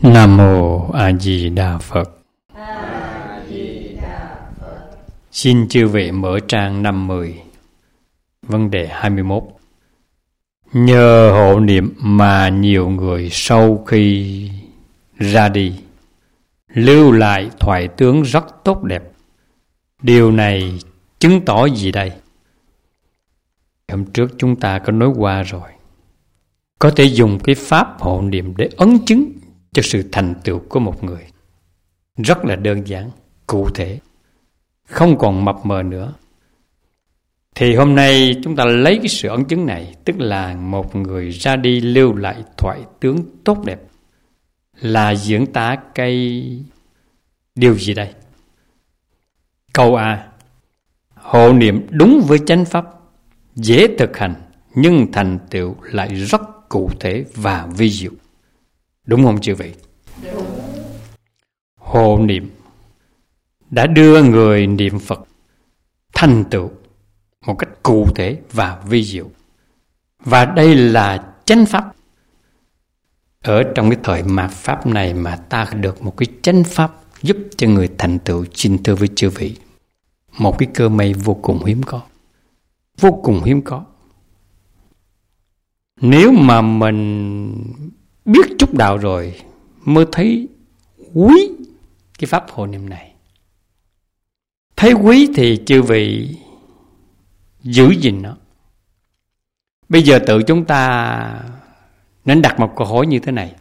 Nam Mô A Di Đà Phật. Xin chư vị mở trang 50, vấn đề 21. Nhờ hộ niệm mà nhiều người sau khi ra đi lưu lại thoại tướng rất tốt đẹp. Điều này chứng tỏ gì đây? Hôm trước chúng ta có nói qua rồi. Có thể dùng cái pháp hộ niệm để ấn chứng cho sự thành tựu của một người. Rất là đơn giản, cụ thể, không còn mập mờ nữa. Thì hôm nay chúng ta lấy cái sự ấn chứng này, tức là một người ra đi lưu lại thoại tướng tốt đẹp, là diễn tả cái điều gì đây? Câu A. Hộ niệm đúng với chánh pháp, dễ thực hành, nhưng thành tựu lại rất cụ thể và vi diệu. Đúng không chư vị? Đúng. Hộ niệm đã đưa người niệm Phật thành tựu một cách cụ thể và vi diệu. Và đây là chánh pháp. Ở trong cái thời mạt pháp này mà ta được một cái chánh pháp giúp cho người thành tựu, xin thưa với chư vị, một cái cơ may vô cùng hiếm có. Vô cùng hiếm có. Nếu mà mình biết chút đạo rồi mới thấy quý cái pháp hộ niệm này. Thấy quý thì chư vị giữ gìn nó. Bây giờ tự chúng ta nên đặt một câu hỏi như thế này.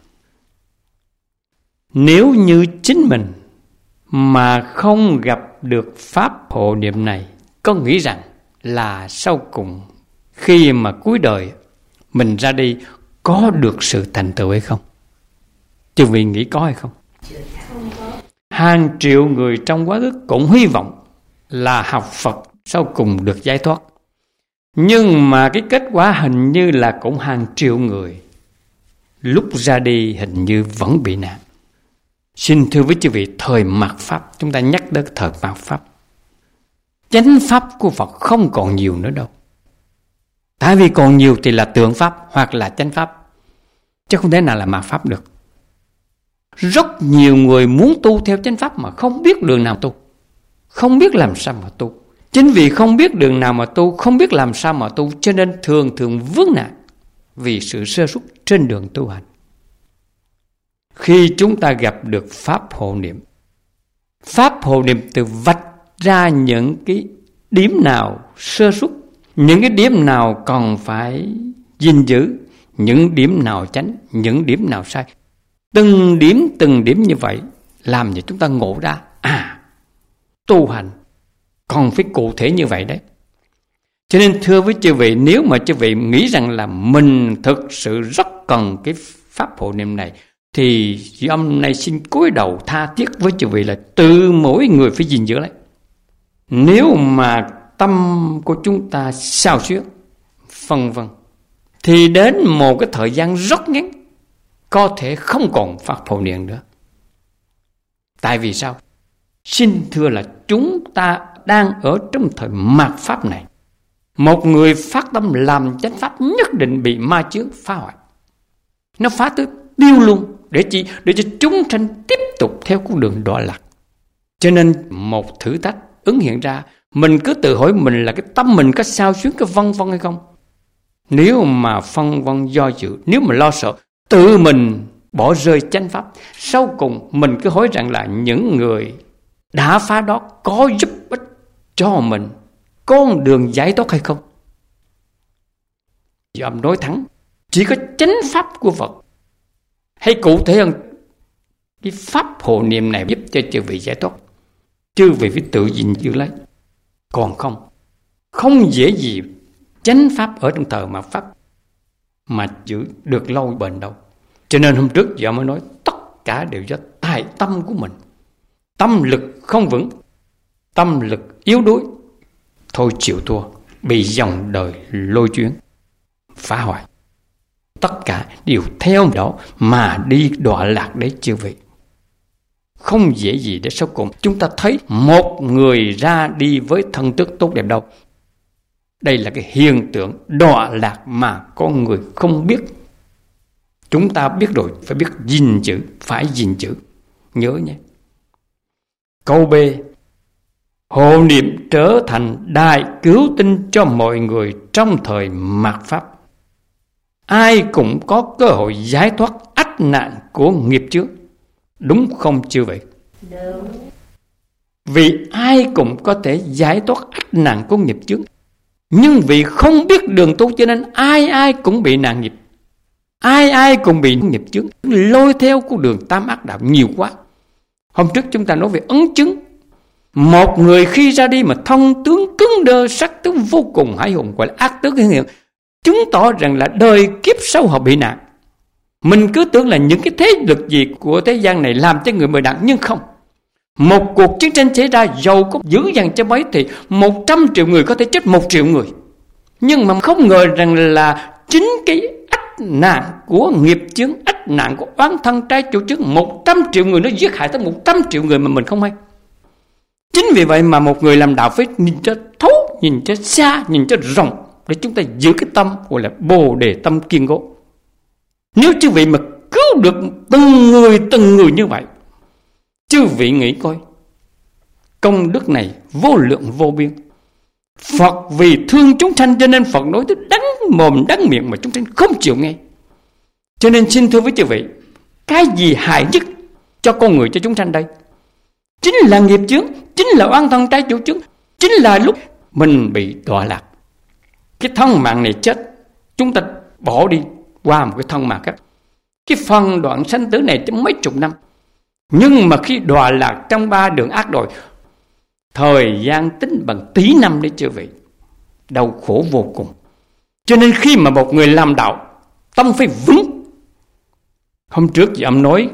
Nếu như chính mình mà không gặp được pháp hộ niệm này, có nghĩ rằng là sau cùng khi mà cuối đời mình ra đi có được sự thành tựu hay không? Chư vị nghĩ có hay không? Không có. Hàng triệu người trong quá khứ cũng hy vọng là học Phật sau cùng được giải thoát. Nhưng mà cái kết quả hình như là cũng hàng triệu người lúc ra đi hình như vẫn bị nạn. Xin thưa với chư vị, thời mạt pháp, chúng ta nhắc đến thời mạt pháp, chánh pháp của Phật không còn nhiều nữa đâu. Tại vì còn nhiều thì là tượng pháp hoặc là chánh pháp, chứ không thể nào là mạt pháp được. Rất nhiều người muốn tu theo chánh pháp mà không biết đường nào tu, không biết làm sao mà tu. Chính vì không biết đường nào mà tu, không biết làm sao mà tu, cho nên thường vướng nạn vì sự sơ suất trên đường tu hành. Khi chúng ta gặp được pháp hộ niệm, pháp hộ niệm từ vạch ra những cái điểm nào sơ suất, những cái điểm nào còn phải gìn giữ, những điểm nào chánh, những điểm nào sai. Từng điểm như vậy làm cho chúng ta ngộ ra, tu hành còn phải cụ thể như vậy đấy. Cho nên thưa với chư vị, nếu mà chư vị nghĩ rằng là mình thực sự rất cần cái pháp hộ niệm này, thì hôm nay xin cúi đầu tha thiết với chư vị là tự mỗi người phải gìn giữ lấy. Nếu mà tâm của chúng ta xao xuyến, phân vân, thì đến một cái thời gian rất ngắn có thể không còn pháp hộ niệm nữa. Tại vì sao? Xin thưa là chúng ta đang ở trong thời mạt pháp này. Một người phát tâm làm chánh pháp nhất định bị ma chướng phá hoại. Nó phá tới tiêu luôn. Để chi? Để cho chúng sanh tiếp tục theo con đường đọa lạc. Cho nên một thử thách ứng hiện ra, mình cứ tự hỏi mình là cái tâm mình có sao xuyến, có vân vân hay không. Nếu mà phân vân do dự, nếu mà lo sợ, tự mình bỏ rơi chánh pháp, sau cùng mình cứ hỏi rằng là những người đã phá đó có giúp ích cho mình con đường giải thoát hay không. Dòm nói thẳng, chỉ có chánh pháp của Phật, hay cụ thể hơn, cái pháp hộ niệm này giúp cho chư vị giải thoát. Chư vị phải tự gìn giữ lấy. Còn không dễ gì chánh pháp ở trong thời mạt pháp mà giữ được lâu bền đâu. Cho nên hôm trước giờ mới nói tất cả đều do tài tâm của mình. Tâm lực không vững, tâm lực yếu đuối, thôi chịu thua, bị dòng đời lôi chuyến, phá hoại. Tất cả đều theo đó mà đi đọa lạc đấy chư vị. Không dễ gì để sau cùng chúng ta thấy một người ra đi với thân tước tốt đẹp đâu. Đây là cái hiện tượng đọa lạc mà con người không biết. Chúng ta biết rồi, phải biết gìn giữ, phải gìn giữ. Nhớ nhé. Câu B. Hộ niệm trở thành đại cứu tinh cho mọi người trong thời mạt Pháp. Ai cũng có cơ hội giải thoát ách nạn của nghiệp chướng. Đúng không chư vị? Đúng. Vì ai cũng có thể giải thoát ách nạn của nghiệp chướng. Nhưng vì không biết đường tu cho nên ai cũng bị nạn nghiệp. Ai cũng bị nghiệp chướng, lôi theo con đường tam ác đạo nhiều quá. Hôm trước chúng ta nói về ấn chứng. Một người khi ra đi mà thông tướng cứng đơ, sắc tướng vô cùng hãi hùng, gọi là ác tướng hiện hiện, chứng tỏ rằng là đời kiếp sau họ bị nạn. Mình cứ tưởng là những cái thế lực gì của thế gian này làm cho người bị nạn, nhưng không. Một cuộc chiến tranh xảy ra, dầu có dữ dằn cho mấy thì 100 triệu người có thể chết 1 triệu người. Nhưng mà không ngờ rằng là chính cái ách nạn của nghiệp chướng, ách nạn của oán thân trái chủ chướng, 100 triệu người nó giết hại tới 100 triệu người mà mình không hay. Chính vì vậy mà một người làm đạo phải nhìn cho thấu, nhìn cho xa, nhìn cho rộng, để chúng ta giữ cái tâm gọi là bồ đề tâm kiên cố. Nếu chư vị mà cứu được từng người như vậy, chư vị nghĩ coi, công đức này vô lượng vô biên. Phật vì thương chúng sanh cho nên Phật nói tới đắng mồm đắng miệng mà chúng sanh không chịu nghe. Cho nên xin thưa với chư vị, cái gì hại nhất cho con người, cho chúng sanh đây? Chính là nghiệp chướng, chính là oán thân trái chủ chướng, chính là lúc mình bị đọa lạc. Cái thân mạng này chết, chúng ta bỏ đi qua một cái thân mạng khác. Cái phần đoạn sanh tử này trong mấy chục năm. Nhưng mà khi đọa lạc trong 3 đường ác rồi, thời gian tính bằng tỷ năm đấy chư vị, đau khổ vô cùng. Cho nên khi mà một người làm đạo, tâm phải vững. Hôm trước thì ông nói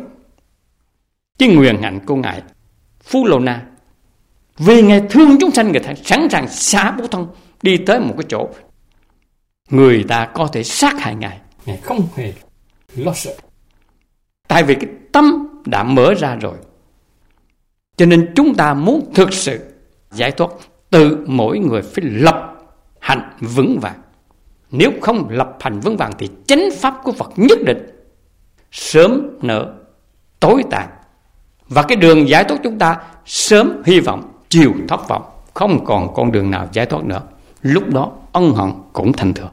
cái nguyện hạnh của ngài Phú Lô Na, vì ngài thương chúng sanh, người ta sẵn sàng xả bố thân đi tới một cái chỗ người ta có thể sát hại ngài không hề lo sợ. Tại vì cái tâm đã mở ra rồi. Cho nên chúng ta muốn thực sự giải thoát, tự mỗi người phải lập hạnh vững vàng. Nếu không lập hạnh vững vàng thì chánh pháp của Phật nhất định sớm nở tối tàn. Và cái đường giải thoát chúng ta sớm hy vọng, chiều thất vọng, không còn con đường nào giải thoát nữa. Lúc đó ân hận cũng thành thừa.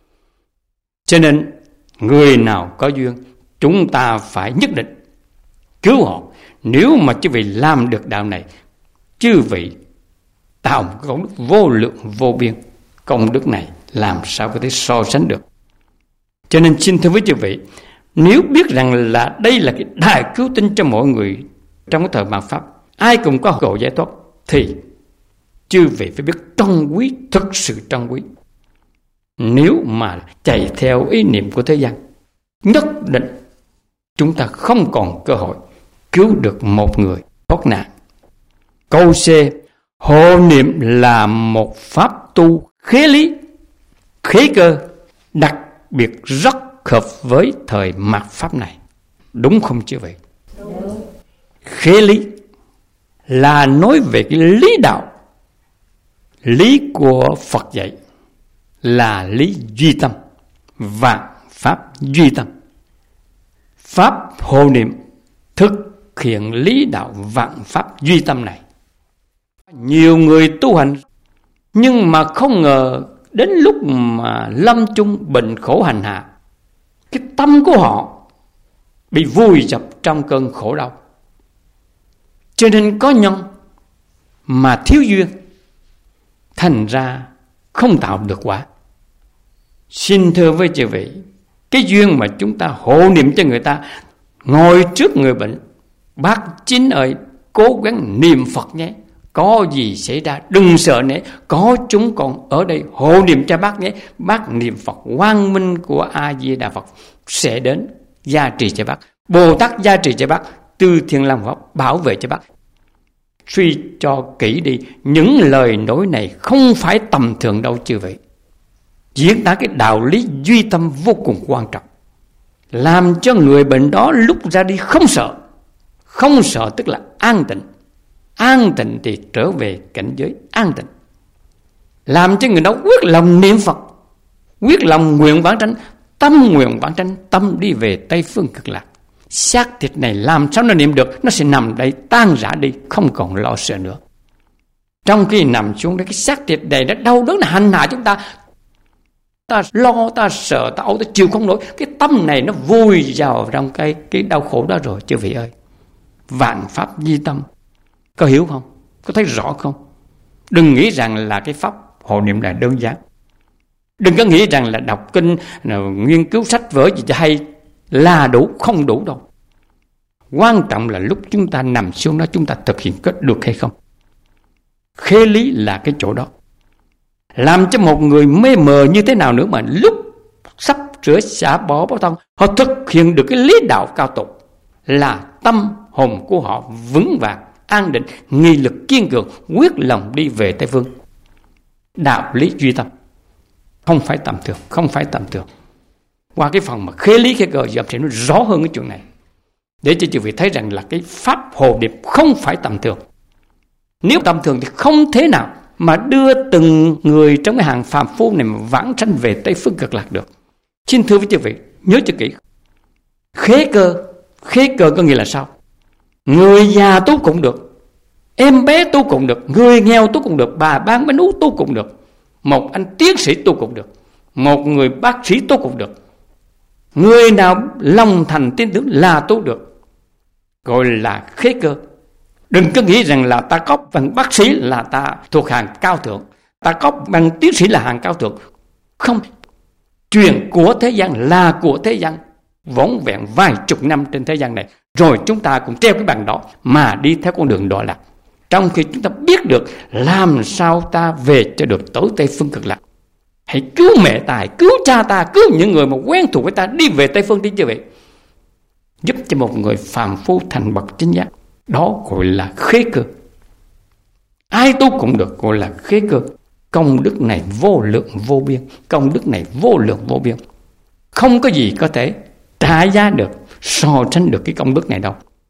Cho nên người nào có duyên, chúng ta phải nhất định cứu họ. Nếu mà chư vị làm được đạo này, chư vị tạo một công đức vô lượng vô biên. Công đức này làm sao có thể so sánh được. Cho nên xin thưa với chư vị, nếu biết rằng là đây là cái đại cứu tinh cho mọi người trong cái thời mạt Pháp, ai cũng có cơ hội giải thoát, thì chư vị phải biết trân quý, thực sự trân quý. Nếu mà chạy theo ý niệm của thế gian, nhất định chúng ta không còn cơ hội cứu được một người thoát nạn. Câu C. Hộ niệm là một pháp tu khế lý, khế cơ, đặc biệt rất hợp với thời mạt Pháp này. Đúng không chư vị? Đúng. Khế lý là nói về cái lý đạo. Lý của Phật dạy là lý duy tâm, vạn pháp duy tâm. Pháp hộ niệm thực hiện lý đạo vạn pháp duy tâm này. Nhiều người tu hành nhưng mà không ngờ đến lúc mà lâm chung bệnh khổ hành hạ, cái tâm của họ bị vùi dập trong cơn khổ đau. Cho nên có nhân mà thiếu duyên, thành ra không tạo được quả. Xin thưa với chư vị, cái duyên mà chúng ta hộ niệm cho người ta, ngồi trước người bệnh, bác Chính ơi, cố gắng niệm Phật nhé, có gì xảy ra đừng sợ nữa, có chúng con ở đây hộ niệm cho bác nhé. Bác niệm Phật, quang minh của A Di Đà Phật sẽ đến gia trì cho bác, Bồ Tát gia trì cho bác, Tư Thiên Long Pháp bảo vệ cho bác. Suy cho kỹ đi, những lời nói này không phải tầm thường đâu chư vị. Diễn tả cái đạo lý duy tâm vô cùng quan trọng, làm cho người bệnh đó lúc ra đi không sợ. Không sợ tức là an tịnh. An tịnh thì trở về cảnh giới an tịnh. Làm cho người đó quyết lòng niệm Phật, quyết lòng nguyện vãng sanh, tâm nguyện vãng sanh, tâm đi về Tây Phương Cực Lạc. Xác thịt này làm sao nó niệm được? Nó sẽ nằm đây tan rã đi, không còn lo sợ nữa. Trong khi nằm xuống đấy, cái xác thịt này nó đau đớn, nó hành hạ chúng ta. Ta lo, ta sợ, ta âu, ta chịu không nổi. Cái tâm này nó vùi vào trong cái đau khổ đó rồi, chư vị ơi. Vạn pháp di tâm. Có hiểu không? Có thấy rõ không? Đừng nghĩ rằng là cái pháp hộ niệm là đơn giản. Đừng có nghĩ rằng là đọc kinh, nghiên cứu sách vở gì cho hay là đủ, không đủ đâu. Quan trọng là lúc chúng ta nằm xuống đó, chúng ta thực hiện kết được hay không. Khế lý là cái chỗ đó. Làm cho một người mê mờ như thế nào nữa mà lúc sắp rửa xả bỏ báo thân, họ thực hiện được cái lý đạo cao tột, là tâm hồn của họ vững vàng, an định, nghị lực kiên cường, quyết lòng đi về Tây Phương. Đạo lý duy tâm, không phải tầm thường, không phải tầm thường. Qua cái phần mà khế lý khế cơ, sẽ nói rõ hơn cái chuyện này, để cho quý vị thấy rằng là cái pháp hộ niệm không phải tầm thường. Nếu tầm thường thì không thế nào mà đưa từng người trong cái hàng phàm phu này mà vãng sanh về Tây Phương Cực Lạc được. Xin thưa với quý vị, nhớ cho kỹ. Khế cơ có nghĩa là sao? Người già tu cũng được, em bé tu cũng được, người nghèo tu cũng được, bà bán bánh ú tu cũng được, một anh tiến sĩ tu cũng được, một người bác sĩ tu cũng được. Người nào lòng thành tin tưởng là tu được, gọi là khế cơ. Đừng có nghĩ rằng là ta có bằng bác sĩ là ta thuộc hàng cao thượng, ta có bằng tiến sĩ là hàng cao thượng. Không, chuyện của thế gian là của thế gian, vỏn vẹn vài chục năm trên thế gian này, rồi chúng ta cũng treo cái bằng đó mà đi theo con đường đọa lạc. Trong khi chúng ta biết được làm sao ta về cho được tối Tây Phương Cực Lạc. Hãy cứu mẹ ta, cứu cha ta, cứu những người mà quen thuộc với ta đi về Tây Phương đi như vậy, giúp cho một người phàm phu thành bậc chính giác. Đó gọi là khế cơ. Ai tu cũng được, gọi là khế cơ. Công đức này vô lượng vô biên, công đức này vô lượng vô biên, không có gì có thể trả giá được, so sánh được cái công đức này đâu.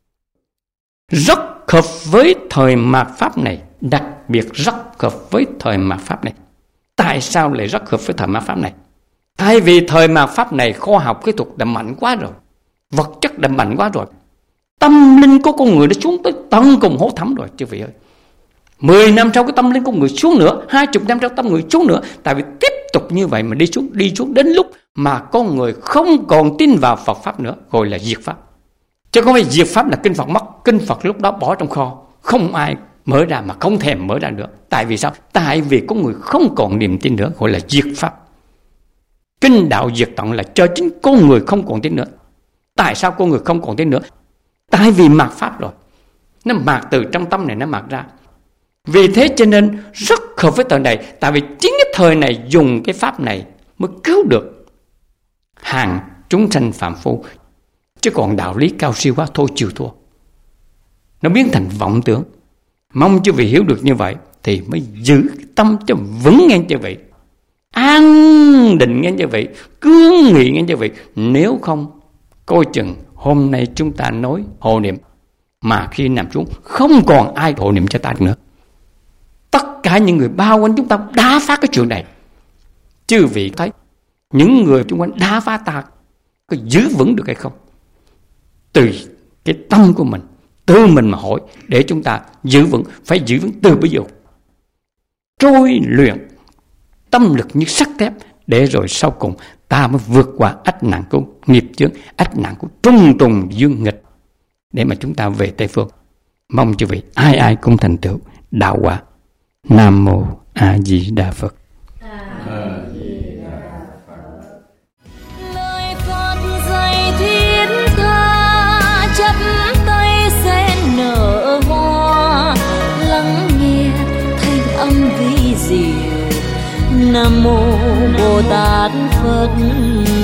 Rất hợp với thời mạt Pháp này, đặc biệt rất hợp với thời mạt Pháp này. Tại sao lại rất hợp với thời mạt Pháp này? Tại vì thời mạt Pháp này khoa học kỹ thuật đã mạnh quá rồi, vật chất đã mạnh quá rồi, tâm linh của con người đã xuống tới tận cùng hố thẳm rồi, chứ vị ơi. 10 năm sau cái tâm linh của người xuống nữa, 20 năm sau tâm người xuống nữa. Tại vì tiếp tục như vậy mà đi xuống đến lúc mà con người không còn tin vào Phật Pháp nữa, gọi là diệt Pháp. Chứ không phải diệt Pháp là kinh Phật mất, kinh Phật lúc đó bỏ trong kho, không ai mở ra mà không thèm mở ra nữa. Tại vì sao? Tại vì con người không còn niềm tin nữa, gọi là diệt Pháp. Kinh đạo diệt tận là cho chính con người không còn tin nữa. Tại sao con người không còn tin nữa? Tại vì mạt Pháp rồi, nó mạt từ trong tâm này nó mạt ra. Vì thế cho nên rất hợp với thời này. Tại vì chính cái thời này dùng cái Pháp này mới cứu được hàng chúng sanh phàm phu. Chứ còn đạo lý cao siêu quá thôi chịu thua, nó biến thành vọng tưởng. Mong cho vị hiểu được như vậy thì mới giữ tâm cho vững ngang cho vị, an định ngang cho vị, cương nghị ngang cho vị. Nếu không, coi chừng hôm nay chúng ta nói hộ niệm mà khi nằm xuống không còn ai hộ niệm cho ta nữa. Tất cả những người bao quanh chúng ta đá phá cái chuyện này. Chư vị thấy những người xung quanh đá phá ta có giữ vững được hay không? Từ cái tâm của mình, từ mình mà hỏi để chúng ta giữ vững. Phải giữ vững từ bây giờ, trôi luyện tâm lực như sắt thép, để rồi sau cùng ta mới vượt qua ách nạn của nghiệp chướng, ách nạn của trung trùng dương nghịch, để mà chúng ta về Tây Phương. Mong chư vị ai ai cũng thành tựu đạo quả. Nam mô A Di Đà Phật. Lời Phật dạy thiết tha, chắp tay sen nở hoa, lắng nghe thanh âm vi diệu. Nam mô Bồ Tát Phật